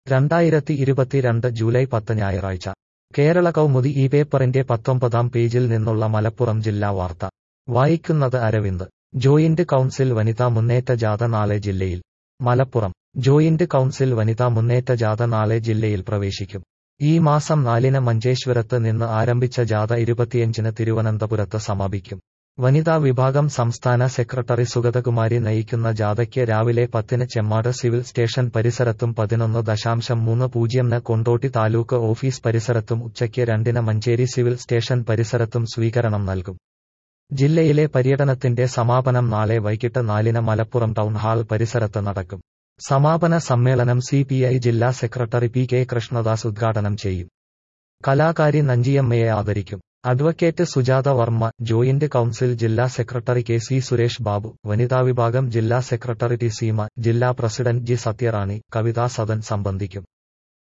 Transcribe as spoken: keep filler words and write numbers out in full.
രണ്ടായിരത്തി ഇരുപത്തിരണ്ട് ജൂലൈ പത്ത് ഞായറാഴ്ച കേരള കൗമുദി ഈ പേപ്പറിന്റെ പത്തൊമ്പതാം പേജിൽ നിന്നുള്ള മലപ്പുറം ജില്ലാ വാർത്ത വായിക്കുന്നത് അരവിന്ദ്. ജോയിന്റ് കൗൺസിൽ വനിതാ മുന്നേറ്റ ജാഥ നാളെ ജില്ലയിൽ. മലപ്പുറം ജോയിന്റ് കൗൺസിൽ വനിതാ മുന്നേറ്റ ജാഥ നാളെ ജില്ലയിൽ പ്രവേശിക്കും. ഈ മാസം നാലിന് മഞ്ചേശ്വരത്ത് നിന്ന് ആരംഭിച്ച ജാഥ ഇരുപത്തിയഞ്ചിന് തിരുവനന്തപുരത്ത് സമാപിക്കും. വനിതാ വിഭാഗം സംസ്ഥാന സെക്രട്ടറി സുഗതകുമാരി നയിക്കുന്ന ജാഥയ്ക്ക് രാവിലെ പത്തിന് ചെമ്മാട് സിവിൽ സ്റ്റേഷൻ പരിസരത്തും പതിനൊന്ന് ദശാംശം മൂന്ന് പൂജ്യംന് കൊണ്ടോട്ടി താലൂക്ക് ഓഫീസ് പരിസരത്തും ഉച്ചയ്ക്ക് രണ്ടിന് മഞ്ചേരി സിവിൽ സ്റ്റേഷൻ പരിസരത്തും സ്വീകരണം നൽകും. ജില്ലയിലെ പര്യടനത്തിന്റെ സമാപനം നാളെ വൈകിട്ട് നാലിന് മലപ്പുറം ടൗൺ ഹാൾ പരിസരത്ത് നടക്കും. സമാപന സമ്മേളനം സി പി ഐ ജില്ലാ സെക്രട്ടറി പി കെ കൃഷ്ണദാസ് ഉദ്ഘാടനം ചെയ്യും. കലാകാരി നഞ്ചിയമ്മയെ ആദരിക്കും. Advocate Sujatha Varma, joint council ജില്ലാ secretary K C Suresh Babu, വനിതാ വിഭാഗം ജില്ലാ സെക്രട്ടറി ടി സീമ, ജില്ലാ പ്രസിഡന്റ് ജി സത്യറാണി, കവിതാ സദൻ സംബന്ധിക്കും.